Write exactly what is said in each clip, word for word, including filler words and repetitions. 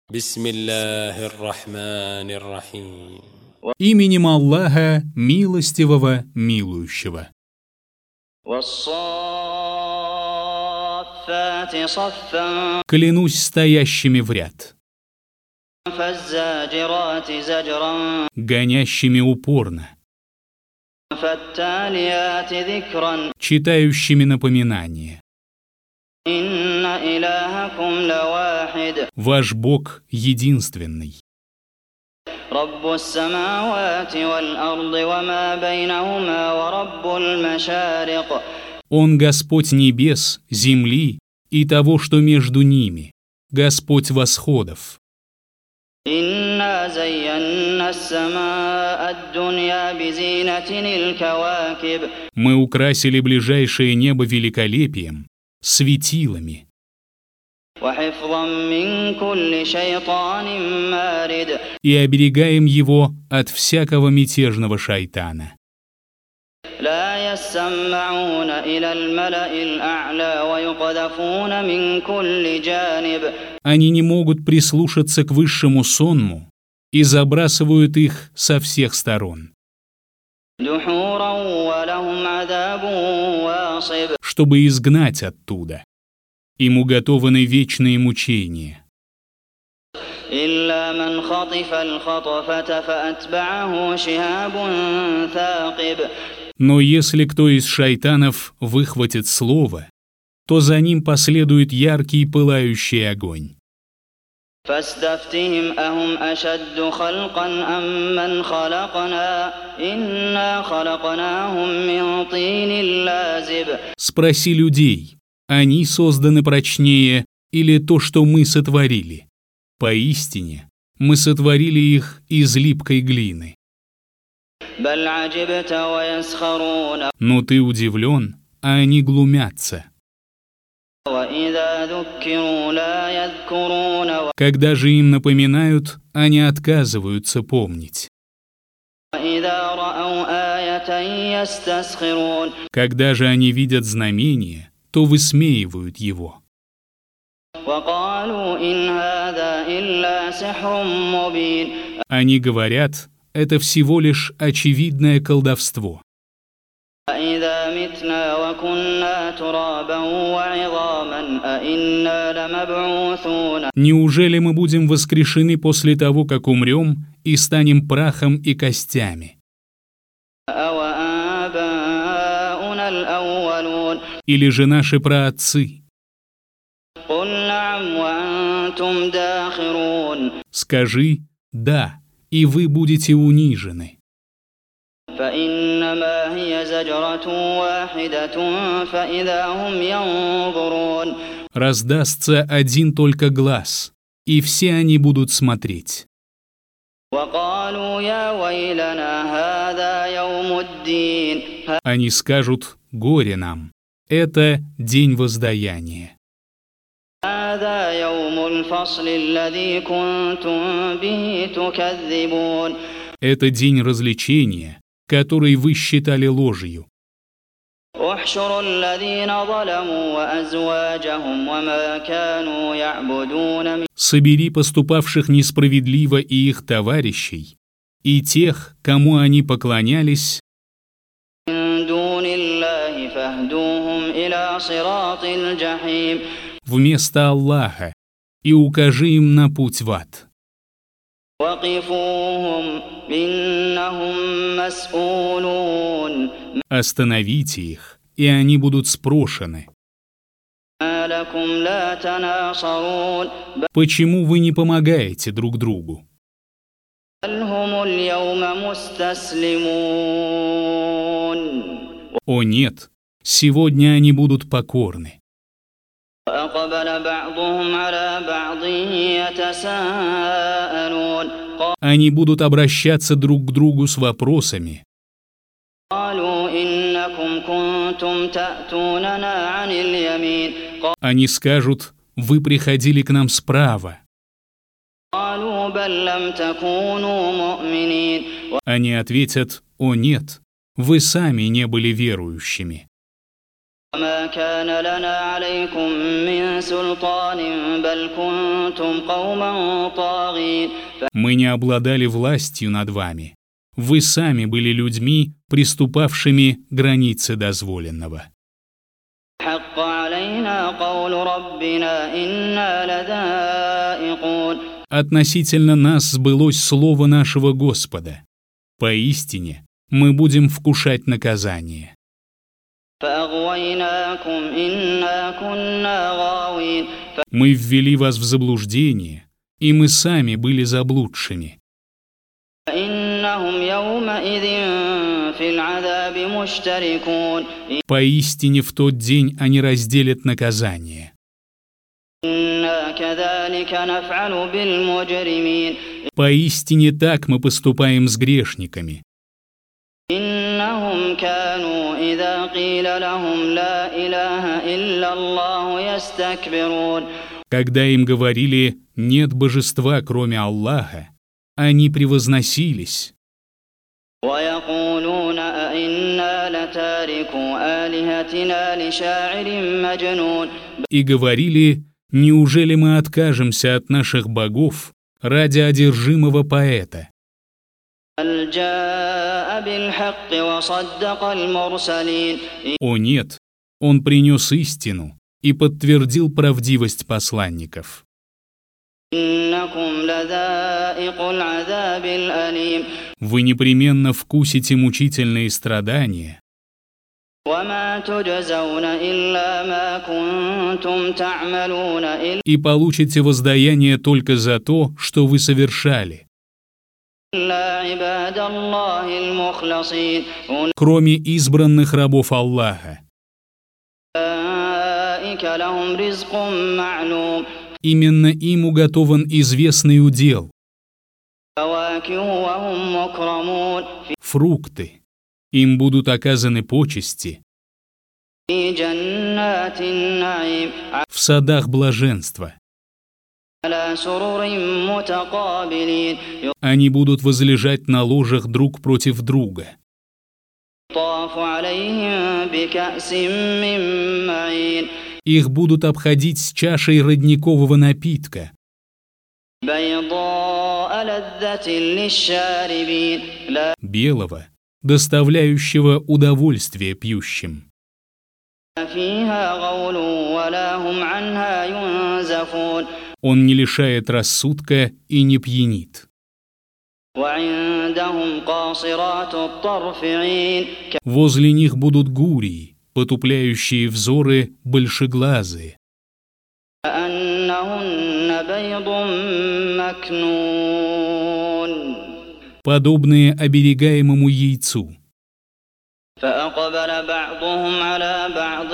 Бисмиллахир-рахманир-рахим. Именем Аллаха, милостивого, милующего. Клянусь стоящими в ряд, гонящими упорно, читающими напоминание. Ваш Бог единственный. Он Господь небес, земли и того, что между ними, Господь восходов. Мы украсили ближайшее небо великолепием, светилами, и оберегаем его от всякого мятежного шайтана. Они не могут прислушаться к высшему сонму и забрасывают их со всех сторон, чтобы изгнать оттуда. Им уготованы вечные мучения. Но если кто из шайтанов выхватит слово, то за ним последует яркий пылающий огонь. Спроси людей, они созданы прочнее или то, что мы сотворили? Поистине, мы сотворили их из липкой глины. Но ты удивлен, а они глумятся. Когда же им напоминают, они отказываются помнить. Когда же они видят знамение, то высмеивают его. Они говорят, это всего лишь очевидное колдовство. Неужели мы будем воскрешены после того, как умрем, и станем прахом и костями? Или же наши праотцы? Скажи «да», и вы будете унижены. Раздастся один только глас, и все они будут смотреть. Они скажут «горе нам». Это день воздаяния. Это день развлечения, который вы считали ложью. Собери поступавших несправедливо и их товарищей, и тех, кому они поклонялись, вместо Аллаха, и укажи им на путь в ад. Остановите их, и они будут спрошены. Почему вы не помогаете друг другу? О нет, сегодня они будут покорны. Они будут обращаться друг к другу с вопросами. Они скажут, вы приходили к нам справа. Они ответят, о нет, вы сами не были верующими. وما كان لنا عليكم من سلطان بل كنتم قوما طاغين. Мы не обладали властью над вами. Вы сами были людьми, приступавшими границы дозволенного. حق علينا قول ربنا إنا لذائقون. Относительно нас сбылось слово нашего Господа. Поистине, мы будем вкушать наказание. فأغويناكم إنا كنا غاوين. Мы ввели вас в заблуждение, и мы сами были заблудшими. إنهم يومئذ في العذاب مشتركون. Поистине в тот день они разделят наказание. إنا كذلك نفعل بالمجرمين. Поистине так мы поступаем с грешниками. إنهم كانوا إذا قيل لهم لا إله إلا الله يستكبرون. Когда им говорили «нет божества, кроме Аллаха», они превозносились. ويقولون أئنا لتاركو آلهتنا لشاعر مجنون. И говорили, неужели мы откажемся от наших богов ради одержимого поэта? بل جاء بالحق وصدق المرسلين. О нет, он принес истину и подтвердил правдивость посланников. إنكم لذائق العذاب الأليم. Вы непременно вкусите мучительные страдания. وما تجزون إلا ما كنتم تعملون И получите воздаяние только за то, что вы совершали. إلا عباد الله المخلصين. Кроме избранных рабов Аллаха. أولئك لهم رزق معلوم. Именно им уготован известный удел. فواكه وهم مكرمون. Фрукты. Им будут оказаны почести. في جنات النعيم. В садах блаженства. على سرر متقابلين. Они будут возлежать на ложах друг против друга. يطاف عليهم بكأس من معين. Их будут обходить с чашей родникового напитка, بيضاء لذة للشاربين. لا белого, доставляющего удовольствие пьющим. فيها غول ولا هم عنها ينزفون. Он не лишает рассудка и не пьянит. وعندهم قاصرات الطرف عين. Возле них будут гурии, потупляющие взоры большеглазые. كأنهن بيض مكنون. Подобные оберегаемому яйцу. فأقبل بعضهم على بعض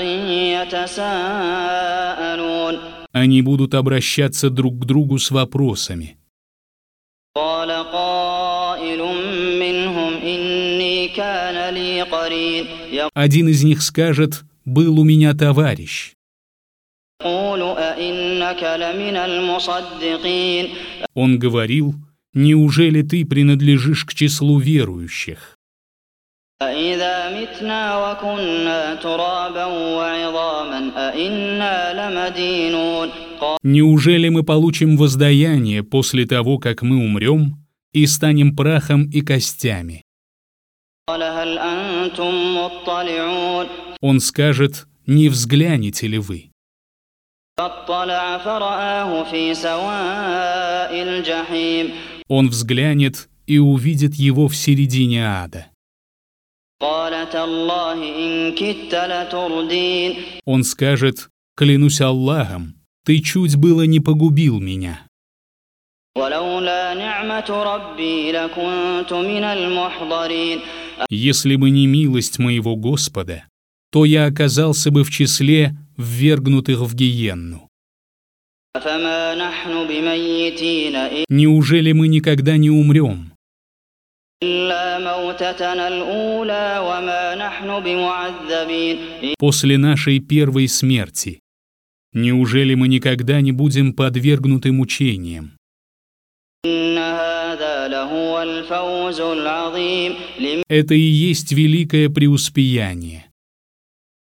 يتساءلون. Они будут обращаться друг к другу с вопросами. قال قائل منهم إني كان لي قرين. Один из них скажет: «Был у меня товарищ». يقول أئنك لمن المصدقين. Он говорил: «Неужели ты принадлежишь к числу верующих?» أإذا متنا وكنا ترابا وعظاما أإنا لمدينون. Неужели мы получим воздаяние после того, как мы умрем и станем прахом и костями? قال هل أنتم مطلعون. Он скажет: «Не взглянете ли вы?» فاطلع فرآه في سواء الجحيم. Он взглянет и увидит его в середине ада. قال تالله إن كدت لتردين. Он скажет: «Клянусь Аллахом, ты чуть было не погубил меня. ولولا نعمة ربي لكنت من المحضرين. Если бы не милость моего Господа, то я оказался бы в числе ввергнутых в гиенну. فما نحن بميتين Неужели мы никогда не умрем? إلا موتتنا الأولى وما نحن بمعذبين. После нашей первой смерти. Неужели мы никогда не будем подвергнуты мучениям? إن هذا لهو الفوز العظيم. Это и есть великое преуспеяние.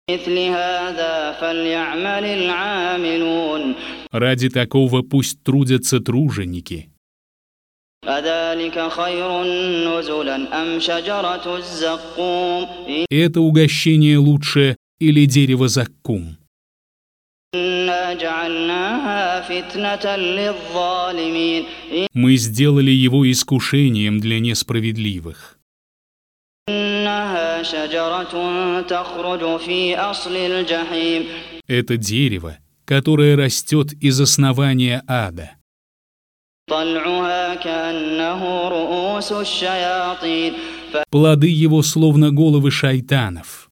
مثل هذا فليعمل العاملون. Ради такого пусть трудятся труженики. أذلك خير نزلا أم شجرة الزقوم. Это угощение лучше или дерево заккум? إنا جعلناها فتنة للظالمين. Мы сделали его искушением для несправедливых. إنها شجرة تخرج في أصل الجحيم. Это дерево, которое растет из основания ада. طلعها كأنه رؤوس الشياطين. Плоды его словно головы шайтанов.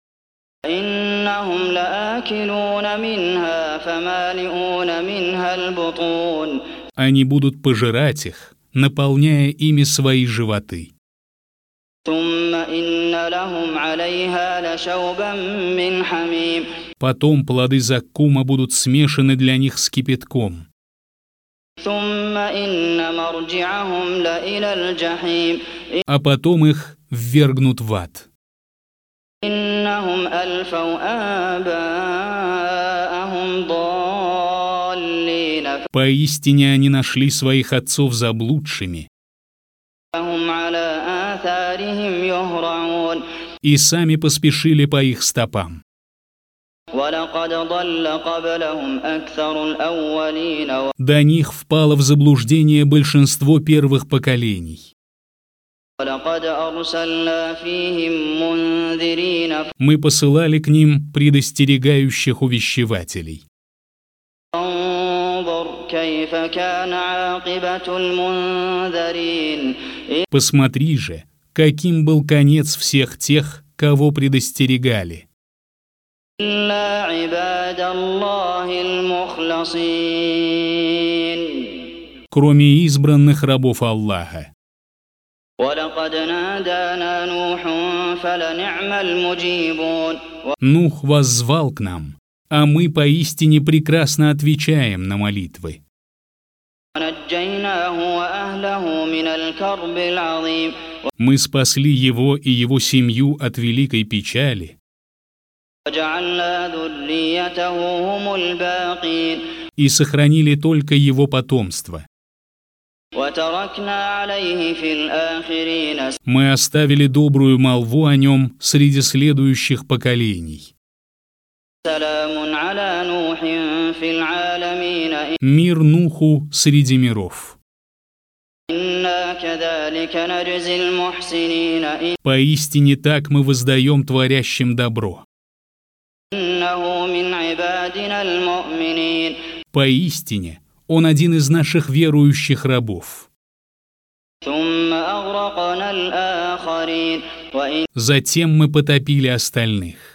إنهم لآكلون منها فمالئون منها البطون. Они будут пожирать их, наполняя ими свои животы. ثم إن لهم عليها لشوبا من حميم. Потом плоды заккума будут смешаны для них с кипятком. ثم إن مرجعهم لإلى الجحيم. А потом их ввергнут в ад. إنهم ألفوا آباءهم ضالين. Поистине они нашли своих отцов заблудшими فهم على آثارهم يهرعون. и сами поспешили по их стопам. ولقد ضل قبلهم أكثر الأولين. До них впало в заблуждение большинство первых поколений. ولقد أرسلنا فيهم منذرين. Мы посылали к ним предостерегающих увещевателей. فانظر كيف كان عاقبة المنذرين. Посмотри же, каким был конец всех тех, кого предостерегали. إلا عباد الله المخلصين. Кроме избранных рабов Аллаха. ولقد نادانا نوح فلنعم المجيبون. Нух воззвал к нам, а мы поистине прекрасно отвечаем на молитвы. ونجيناه وأهله من الكرب العظيم. Мы спасли его и его семью от великой печали وجعلنا ذريته هم الباقين. и сохранили только его потомство. وتركنا عليه في الآخرين. Мы оставили добрую молву о нем среди следующих поколений. سلام على نوح في العالمين. Мир Нуху среди миров. إنا كذلك نجزي المحسنين. Поистине так мы воздаем творящим добро. إنه من عبادنا المؤمنين. Поистине он один из наших верующих рабов. ثم أغرقنا الآخرين. وإن Затем мы потопили остальных.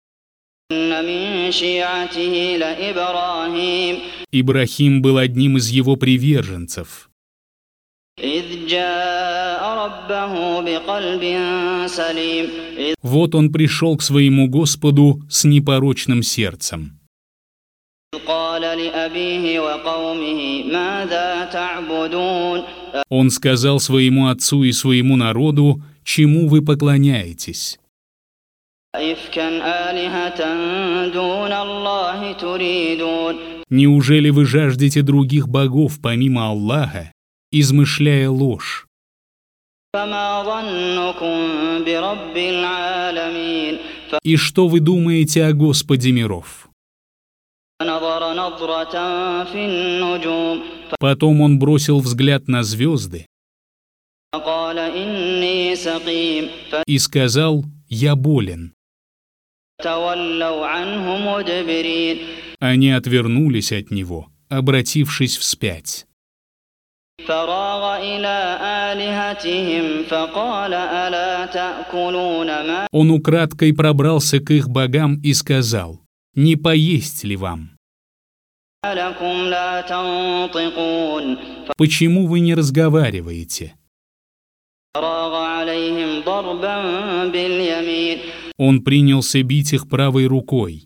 من شيعته لإبراهيم. Ибрахим был одним из его приверженцев. إذ جاء ربه بقلب سليم. إذ Вот он пришел к своему Господу с непорочным сердцем. قال لأبيه وقومه ماذا تعبدون. Он сказал своему отцу и своему народу, чему вы поклоняетесь. أئفكا آلهة دون الله تريدون. Неужели вы жаждете других богов помимо Аллаха, измышляя ложь? فما ظنكم برب العالمين. И что вы думаете о Господе миров? فنظر نظرة في النجوم. Потом он бросил взгляд на звезды فقال إني سقيم. и сказал: «Я болен». فتولوا عنه مدبرين. Они отвернулись от него, обратившись вспять. فراغ إلى آلهتهم فقال ألا تأكلون ما. Он украдкой пробрался к их богам и сказал: «Не поесть ли вам? لكم لا تنطقون. Почему вы не разговариваете?» فراغ عليهم ضربا باليمين. Он принялся бить их правой рукой.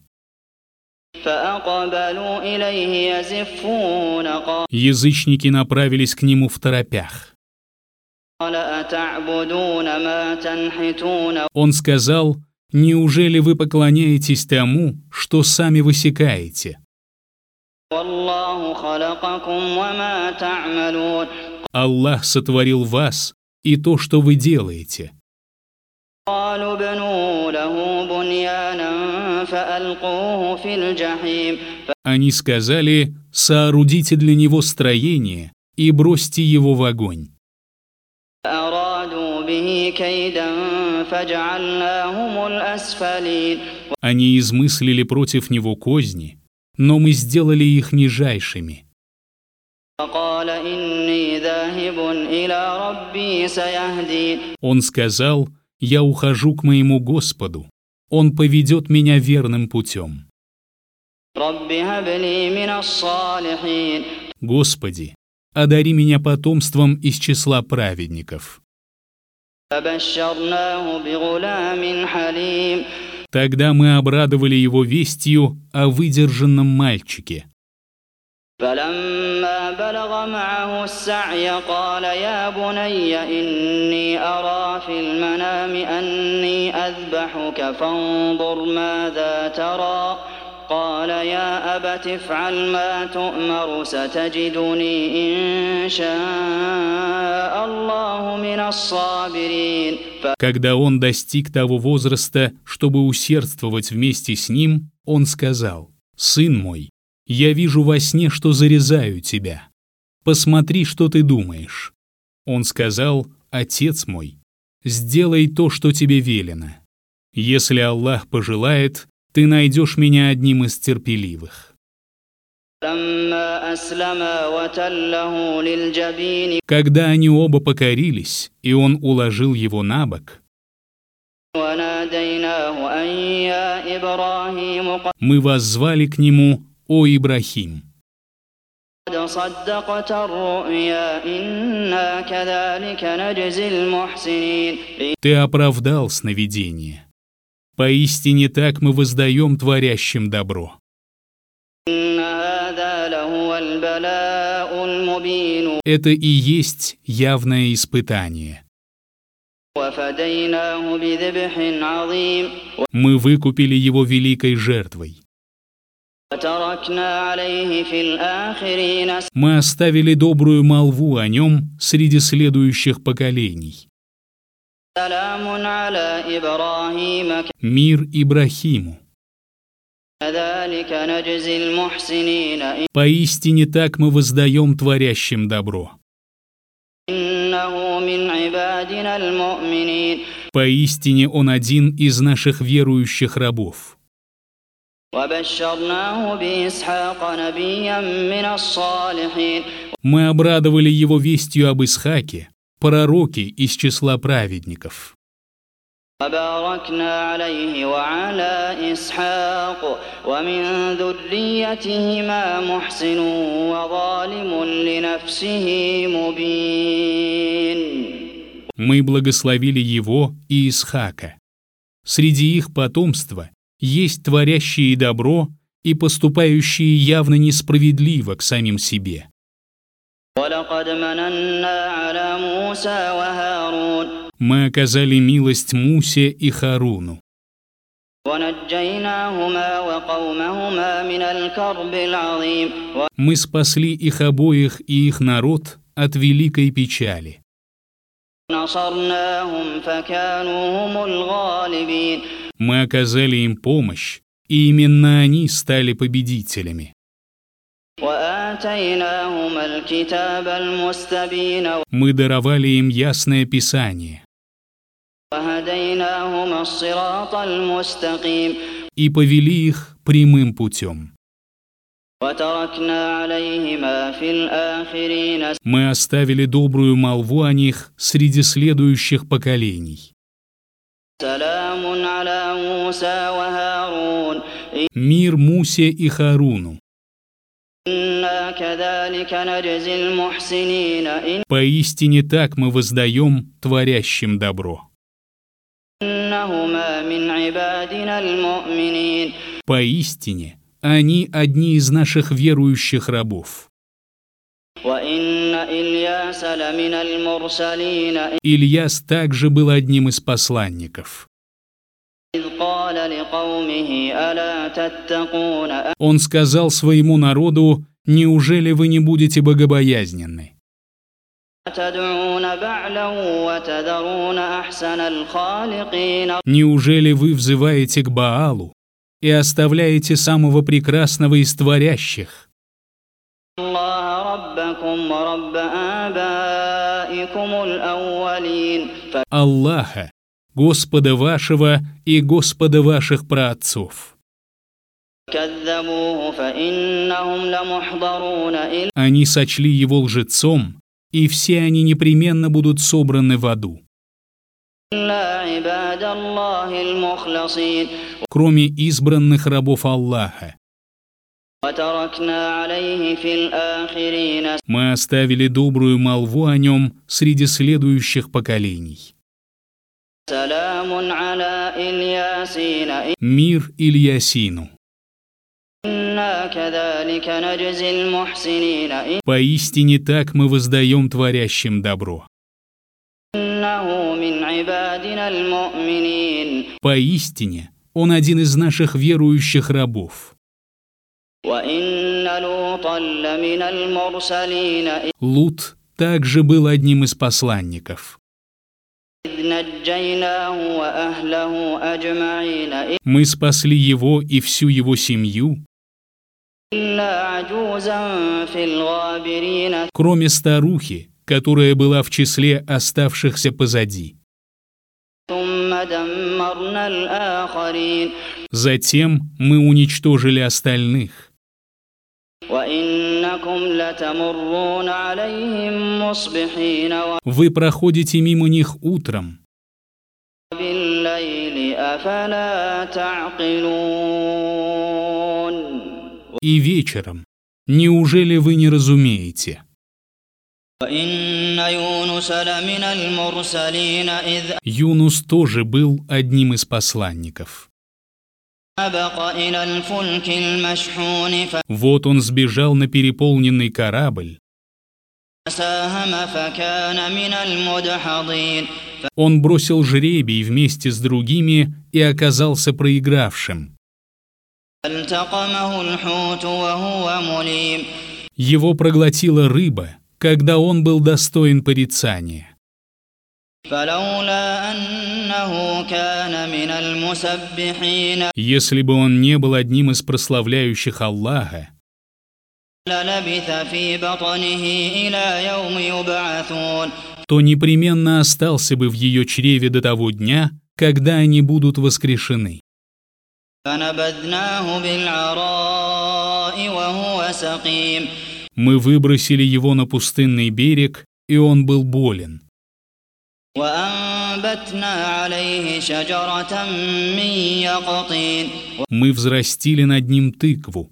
فأقبلوا إليه يزفون. Язычники направились к нему второпях. قال أتعبدون ما تنحتون. Он сказал: Неужели вы поклоняетесь тому, что сами высекаете? Аллах сотворил вас и то, что вы делаете. Они сказали: соорудите для него строение и бросьте его в огонь. Они измыслили против него козни, но мы сделали их нижайшими. Он сказал: я ухожу к моему Господу, Он поведет меня верным путем. Господи, одари меня потомством из числа праведников. Тогда мы обрадовали его вестью о выдержанном мальчике. فلما بلغ معه السعي قال يا بني إني أرى في المنام أني أذبحك فانظر ماذا ترى قال يا أبت افعل ما تؤمر ستجدني إن شاء الله من الصابرين. Когда он достиг того возраста, чтобы усердствовать вместе с ним, он сказал: «Сын мой, я вижу во сне, что зарезаю тебя. Посмотри, что ты думаешь». Он сказал: «Отец мой, сделай то, что тебе велено. Если Аллах пожелает, ты найдешь меня одним из терпеливых». Когда они оба покорились, и он уложил его на бок, мы воззвали к нему: «О Ибрахим, ты оправдал сновидение. Поистине так мы воздаем творящим добро». Это и есть явное испытание. Мы выкупили его великой жертвой. Мы оставили добрую молву о нем среди следующих поколений. Мир Ибрахиму. Поистине так мы воздаем творящим добро. Поистине он один из наших верующих рабов. Мы обрадовали его вестью об Исхаке, пророке из числа праведников. Мы благословили его и Исхака. Среди их потомства есть творящие добро и поступающие явно несправедливо к самим себе. Мы оказали милость Мусе и Харуну. Мы спасли их обоих и их народ от великой печали. Мы оказали им помощь, и именно они стали победителями. Мы даровали им ясное Писание и повели их прямым путем. Мы оставили добрую молву о них среди следующих поколений. Мир Мусе и Харуну. Поистине так мы воздаем творящим добро. Поистине они одни из наших верующих рабов. Ильяс также был одним из посланников. قال لقومه ألا تتقون Он сказал своему народу: «Неужели вы не будете богобоязненны? أتدعون بعلا وتذرون أحسن الخالقين Неужели вы взываете к Баалу и оставляете самого прекрасного из творящих, الله ربكم ورب آبائكم الأولين Аллаха, Господа вашего и Господа ваших праотцов?» فكذبوه فإنهم لمحضرون إلى Они сочли его лжецом, и все они непременно будут собраны в аду, إلا عباد الله المخلصين кроме избранных рабов Аллаха. وتركنا عليه في الآخرين Мы оставили добрую молву о нем среди следующих поколений. سلام على الياسين Мир Ильясину. إنا كذلك نجزي المحسنين Поистине так мы воздаем творящим добро. إنه من عبادنا المؤمنين Поистине он один из наших верующих рабов. وإن لوطا لمن المرسلين Лут также был одним из посланников. إذ نجيناه وأهله أجمعين Мы спасли его и всю его семью, إلا عجوزا في الغابرين кроме старухи, которая была в числе оставшихся позади. ثم دمرنا الآخرين Затем мы уничтожили остальных. وإنكم لتمرون عليهم مصبحين Вы проходите мимо них утром, وبالليل أفلا تعقلون и вечером. Неужели вы не разумеете? وإن يونس لمن المرسلين إذ Юнус тоже был одним из посланников. أبق إلى الفلك المشحون Вот он сбежал на переполненный корабль. فساهم فكان من المدحضين Он бросил жребий вместе с другими и оказался проигравшим. فالتقمه الحوت وهو مليم Его проглотила рыба, когда он был достоин порицания. فلولا أنه كان من المسبحين Если бы он не был одним из прославляющих Аллаха, للبث في بطنه إلى يوم يبعثون то непременно остался бы в ее чреве до того дня, когда они будут воскрешены. فنبذناه بالعراء وهو سقيم Мы выбросили его на пустынный берег, и он был болен. وأنبتنا عليه شجرة من يقطين Мы взрастили над ним тыкву.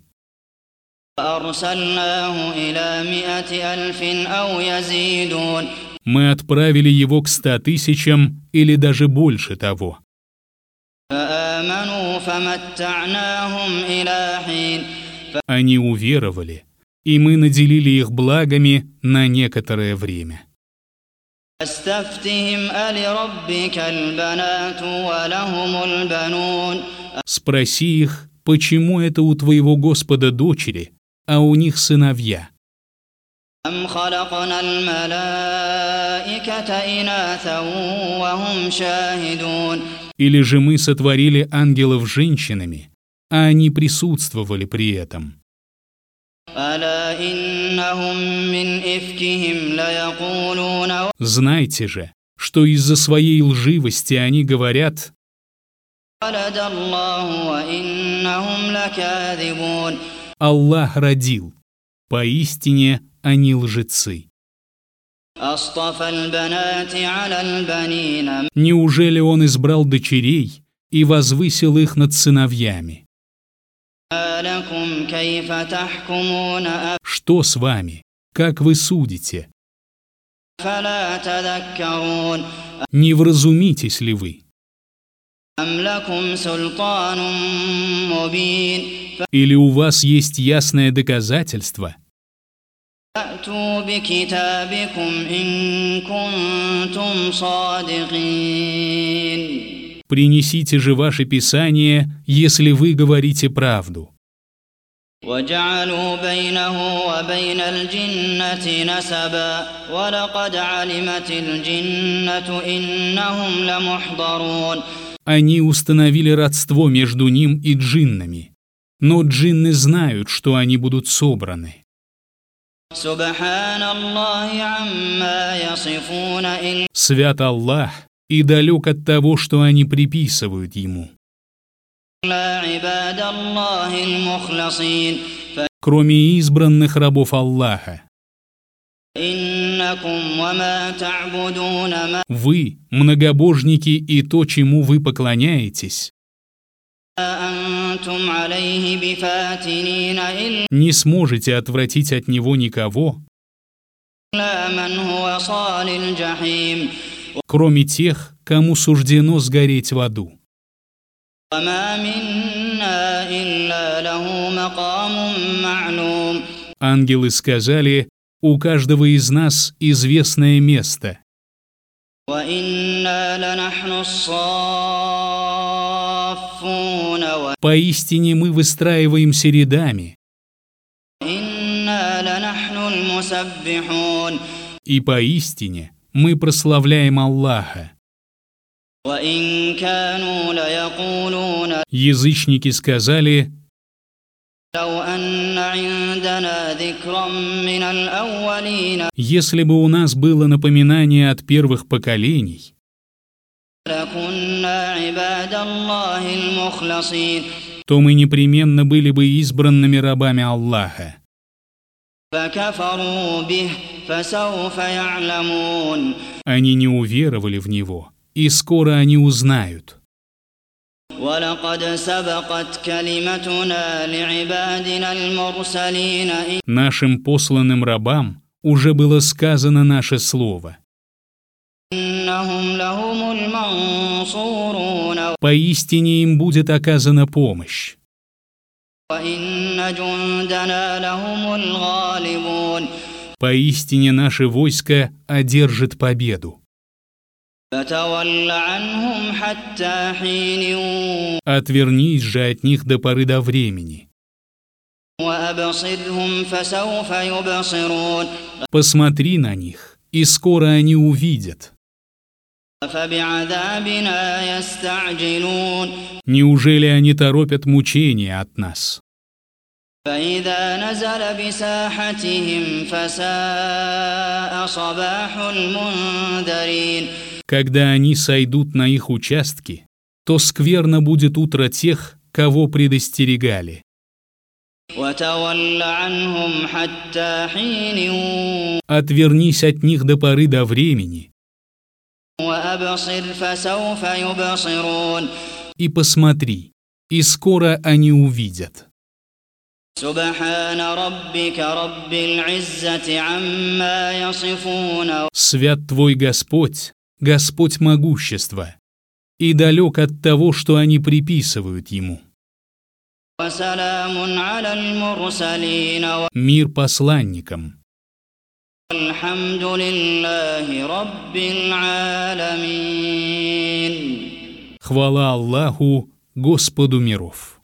وأرسلناه إلى مئة ألف أو يزيدون Мы отправили его к ста тысячам или даже больше того. فآمنوا فمتعناهم إلى حين Они уверовали, и мы наделили их благами на некоторое время. فاستفتهم ألربك البنات ولهم البنون Спроси их, почему это у твоего Господа дочери, а у них сыновья? أم خلقنا الملائكة إناثا وهم شاهدون Или же мы сотворили ангелов женщинами, а они присутствовали при этом? ألا إنهم من إفكهم ليقولون Знайте же, что из-за своей лживости они говорят: ولد الله وإنهم لكاذبون Аллах родил. Поистине они лжецы. أصطفى البنات على البنين Неужели он избрал дочерей и возвысил их над сыновьями? ما لكم كيف تحكمون Что с вами? Как вы судите? أفلا تذكرون Не вразумитесь ли вы? أم لكم سلطان مبين Или у вас есть ясное доказательство? فأتوا بكتابكم إن كنتم صادقين Принесите же ваше Писание, если вы говорите правду. وجعلوا بينه وبين الجنة نسبا ولقد علمت الجنة إنهم لمحضرون. Они установили родство между ним и джиннами, но джинны знают, что они будут собраны. Свят Аллах и далек от того, что они приписывают ему. Кроме избранных рабов Аллаха. Вы, многобожники, и то, чему вы поклоняетесь, не сможете отвратить от него никого, кроме тех, кому суждено сгореть в аду. Ангелы сказали: у каждого из нас известное место. Поистине мы выстраиваемся рядами. И поистине мы прославляем Аллаха. Язычники сказали: если бы у нас было напоминание от первых поколений, то мы непременно были бы избранными рабами Аллаха. Они не уверовали в Него, и скоро они узнают. Нашим посланным рабам уже было сказано наше слово. Поистине им будет оказана помощь. Поистине наше войско одержит победу. Отвернись же от них до поры до времени. Посмотри на них, и скоро они увидят. Неужели они торопят мучения от нас? Когда они сойдут на их участки, то скверно будет утро тех, кого предостерегали. Отвернись от них до поры до времени. И посмотри, и скоро они увидят. Свят Твой Господь, Господь могущества, и далек от того, что они приписывают Ему. Мир посланникам. Хвала Аллаху, Господу миров.